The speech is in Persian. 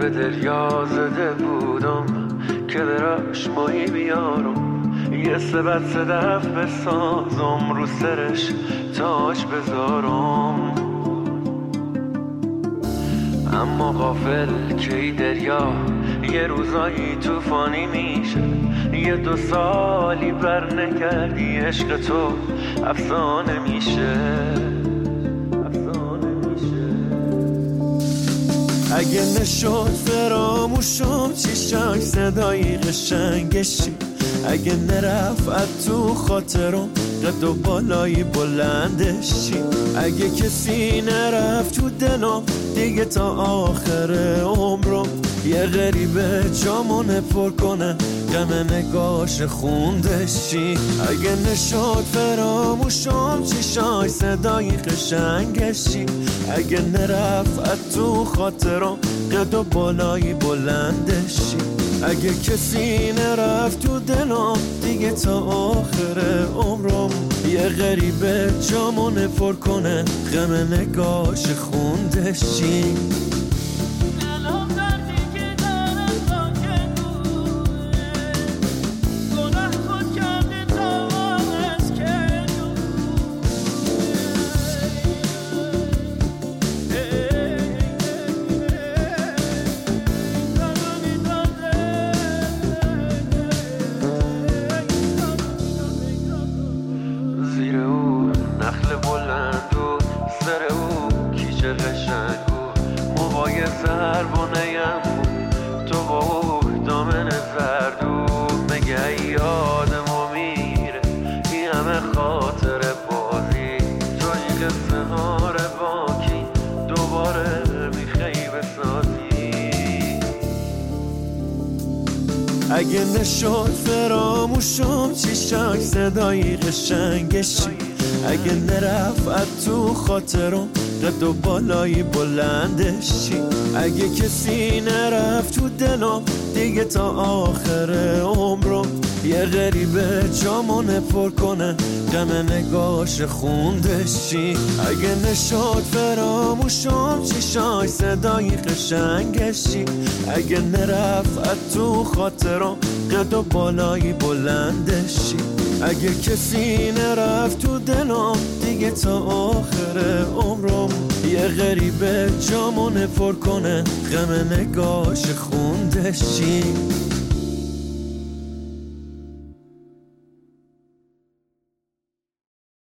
به دریا زده بودم که براش ماهی بیارم، یه سبت صدف بسازم رو سرش تاج بذارم. اما غافل که ای دریا یه روزایی توفانی میشه، یه 2 سالی بر نکردی عشق تو افسانه میشه. اگه نشد فراموشم چیشاش صدای قشنگشی، اگه نرفت تو خاطرم قد و بالای بلندشی، اگه کسی نرفت تو دلم دیگه تا آخر عمرم، یه غریبه جامونه پر کنه غم نگاش خوندشی. اگه نشد فراموشم چیشای صدای قشنگشی، اگه نرفت تو خاطرم قد و بالای بلندشی، اگه کسی نرفت تو دلم دیگه تا آخر عمرم، یه غریبه جامونه پر کنه غم نگاش خوندشی. نخل بلند و سر او کیچه قشنگ و موهای زربانه‌ام تو با او دامن زرد و مگه یادمو میره این همه خاطر بازی تو این قصه ها باکی دوباره میخوای بسازی. اگه نشد فراموشم چیشاک صدای قشنگشی، اگه نرفت تو خاطرم قد و بالای بلندشی، اگه کسی نرفت تو دلم دیگه تا آخر عمرم، یه غریبه جامونه پر کنه غم نگاش خوندشی. اگه نشد فراموشم چیشای صدای قشنگشی، اگه نرفت تو خاطرم قد و بالای بلندشی، اگه کسی نرفت تو دلم دیگه تا آخر عمرم، یه غریبه جامونه پر کنه غم نگاش خوندشی.